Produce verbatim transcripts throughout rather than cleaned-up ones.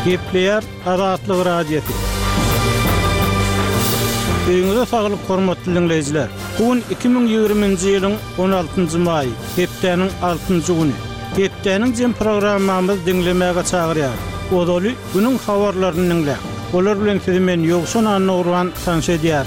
Gepleyer Azatlyk Radiosu. Öňüňizde saglyk hormatly dinleýijiler. Bugün iki bin ýygrimiňji ýylyň on altynjy maý, hepdeniň altynjy güni. Hepdeniň jem programmamyz dinlemäge çagyrýar. Odaly günüň habarlaryny dinlä. Olar bilen sizi men ýogşan anlagurwan tanış edýär.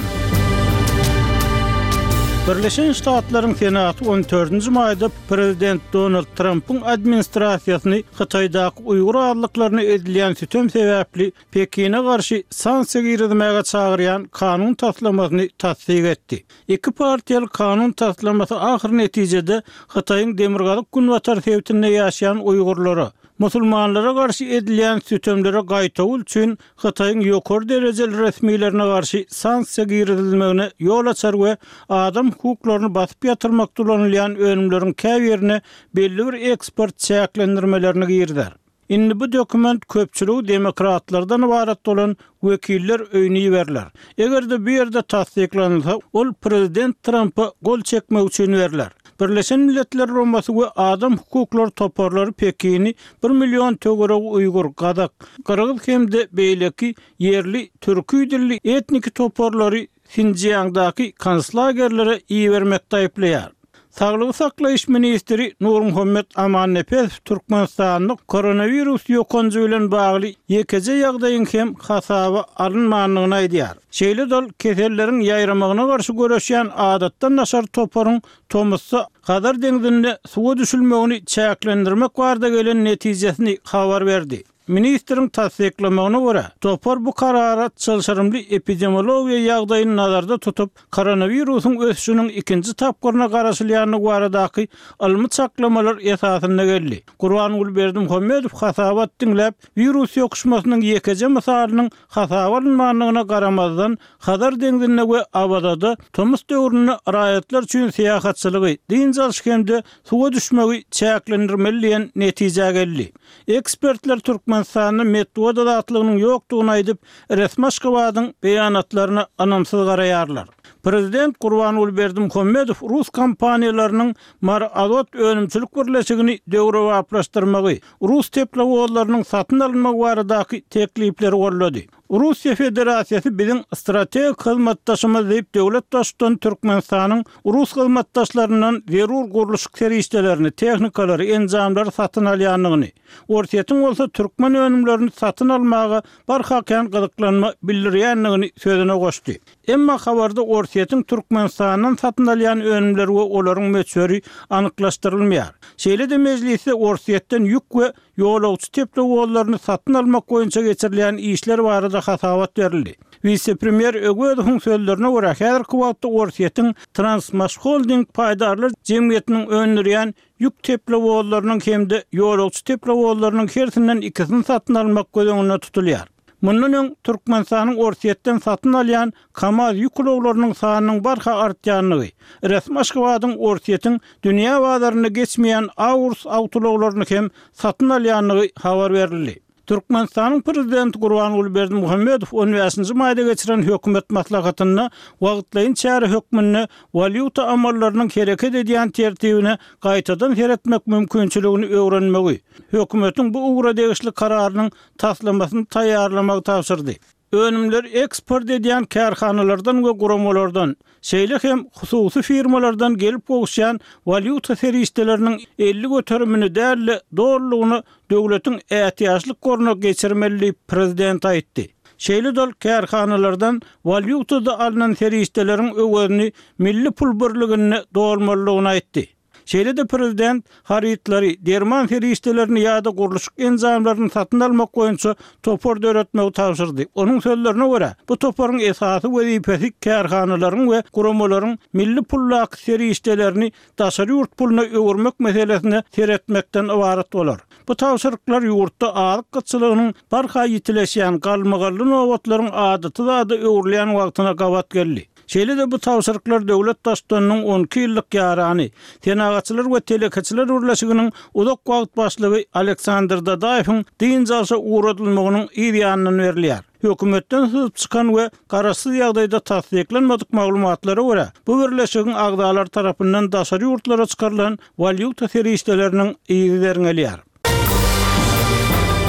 Birleşen Ştatlaryň Senaty on dördünji maýda Prezident Donald Trump'ın administrasiýasyny Hytaýdaky Uýgur adlyklaryna edilýän sütüm sebäpli Pekine garşy sanksiýa girdirmäge çagyrýan kanun taslamasyny tasdik etdi. Iki partiýaly kanun taslamasy ahir netijede Hytaýyň demirgalyk günbatar sewtinde ýaşaýan Uýgurlara, musulmanlara garşy edilýän sütümlere gaýtaw üçin Hytaýyň ýokary derejeli resmiýlerine garşy sanksiýa girdilmegine ýol açar we adam hukuklaryny basyp ýatyrmak tulanylýan önümleriň käbirine belli bir eksport çäklendirmelerini girdiler. Indi bu dokument köpçüligi demokratlardan ibaret bolan wekiller öýüne ýiberler. Egerde bir ýerde tasdiklanylsa, ol Prezident Trump'a gol çekmek üçin berler. Birleşen Milletler Romasy we adam hukuklary toparlary Pekini bir million tögereg Uýgur, Gadak, Kyrgyz hemde beýleki yerli türkü dilli etnik toparlary Sinjiangdaky konslagerlere iý bermekde aýplaýar. Saglyk saklaýyş ministri Nur Muhammed Amannepes Türkmenistanyň koronavirus ýokanjy bilen bagly ýekeje ýagdaýyň hem hasaba alynmanlygyny aýdýar. Şeýle dol keselleriň ýaýramagyna garşy göreşýän adatdan naşar toparyň tomusy Hadar deňizinde suwa düşülmegini çäklendirmek barada gelen netijesini habar berdi. Ministrin tasdiklamagyna görä, topar bu karara çylşyrymly epidemiologiýa ýagdaýyny nazarda tutup, koronawirusyň ösüşiniň ikinji tapgyryna garaşylýany baradaky almy çaklamalar esasynda geldi. Gurban Berdim Muhammedow hasabat dinläp, virus ýokuşmasynyň ýekeje misalynyň hasabalynmagyna garamazdan Hadar deňizinde we Abadada tomus döwrüne raýatlar üçin seýahatçylygy, dinjalşykende suwa düşmegi çäklendirmeli netije geldi. Ekspertler Türkmenistanyň metod adatlygynyň ýokdugyny aýdyp, resmi Aşgabatyň beýanatlaryna anamsyz garaýarlar. Prezident Gurban Berdim Muhammedow Rus kompaniýalarynyň Mar-Azot önümçilik birleşigini döwre wagtlaşdyrmagy, Rus teplowollarynyň satyn alynmagy baradaky teklipleri gollady. Russiýa Federasiýasy biziň strategik hyzmatdaşymyz diýip döwlet başçysyny Türkmenistanyň Rus hyzmatdaşlaryndan zerur guruluş serişdelerini, tehnikalary, enjamlary satyn alýanlygyny, ortaýatyň bolsa türkmen önümlerini satyn almaga barhakan gyzyklanma bildirýänligini sözüne goşdy. Emma habarda ortaýatyň Türkmenistanyň satyn alýan önümleri we olaryň meçheri anyklaşdyrylmaýar. Şeýle-de meclisi ortaýatdan ýük we ýolagçy teplowollaryny satyn almak boýunça geçirilýän işler barada hasabat berildi. Vice-premier Ögödowyň sözlerine görä, häzirki wagtda ortaýatyň Transmash Holding paýdarlar jemgyýetiniň öňürýän ýük teplowollarynyň hemde ýolagçy teplowollarynyň hersinden ikisini satyn almak gözüňde tutulýar. Mundan öň Türkmenistanyň ortaýatdan satyn alýan Kamaz ýüklowlarynyň sanynyň barha artýanlygy, resmi Aşgabatyň ortaýatyň dünýä bazaryna geçmeýän Aurs awtolowlaryny hem satyn alýanlygy habar berildi. Türkmenistanyň prezidenti Gurban Berdim Muhammedow on beşinji maýda geçiren hökümet maslahatyna wagtlaýyn çäre hökmüni valyuta amallarynyň hereket edýän tertibine gaýtadan heretmek mümkinçiligini öwrenmegi, hökümetiň bu ugra degişli kararynyň taslamasyny taýýarlamagy tapşyrdy. Önümler eksport edýän kärhanalardan we guramalardan, şeýle hem hususy firmalardan gelip goşýan valyuta serişdeleriniň elli göterimini däli doğrulugyny döwletiň ähtiýaçlyk goruna geçirmeli prezident aýtdy. Şeýle dol kärhanalardan valyutada alynan serişdeleriň öwrini milli pul birligine dolmalygyny aýtdy. Şeýle-de prezident harytlary, derman ferişdelerini ýa-da guruluş enjamlaryny satyn almak boýunça topar döretmegi tapşyrdy. Onuň sözlerine görä, bu toparyň esasy wezipesi kärhanalaryň we guramalaryň milli pullaky ferişdelerini daşary ýurt puluna öwürmek meselesine seretmekden ibaret bolar. Bu tapşyryklar ýurtda azyk gyçylygynyň barha ýitileşýän galmagally nowatlaryň adaty da öwürleýän wagtyna gabat geldi. Şeýle-de bu tawşyryklar döwlet başçysynyň on iki ýyllyk ýarany, tenagatçylar we telekaçylar urlaşygynyň uzak wagt başlygy Aleksandr Dadaýewiň dinjalşa uğradylmagynyň ýa-da berilýär. Hökümetden hyzyp çykan we garaşsyz ýagdaýda tasdiklenmedik maglumatlara görä, bu birleşigiň agdalar tarapyndan daşary ýurtlara çykarylan valyuta serişdeleriniň ýygylaryny alýar.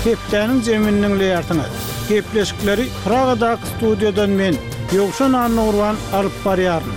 Hepdäniň jeminiň leýartyna. Gepleşikleri Pragadaky studiýadan men Ýogşan Annurwan alyp barýaryn.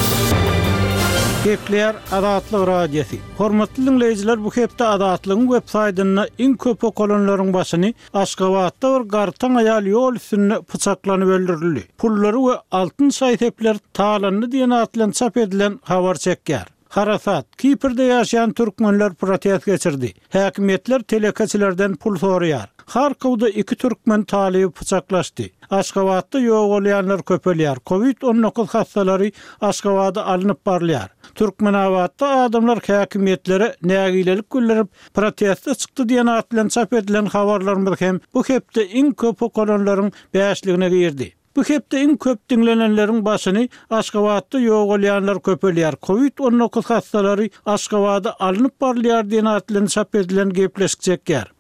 Gepler Adatlyk radiosi. Hormatly dinleýijiler, bu hepde Adatlygyň web saýtyna iň köp okolanlaryň başyny Aşgabatda bir gartan aýal ýol üstünde pyçaklanyp öldürildi. Pullary we altyn şaýtepler talandy diýen atlan çap edilen habar çekýär. Harasat, Kiprde ýaşaýan türkmenler protest geçirdi. Häkimetler telekaçylardan pul soraýar. Harkowda iki türkmen talibi pyçaklaşdy. Aşgabatda ýok bolýanlar köpelýär. Covid on dokuz hastalary Aşgabatda alınıp barlýar. Türkmenawatda adamlar häkimetlere nägilelik güllerip protestde çykdy diýen atlan çap edilen habarlarymyz hem bu hepde iň köp okolanlaryň bäşligine girdi. Bu hepde iň köp dinlenenleriň başyny Aşgabatda ýok bolýanlar köpelýär. Covid on dokuz hastalary Aşgabatda alınıp barlýar diýen atlan çap edilen gepleşik çekýär.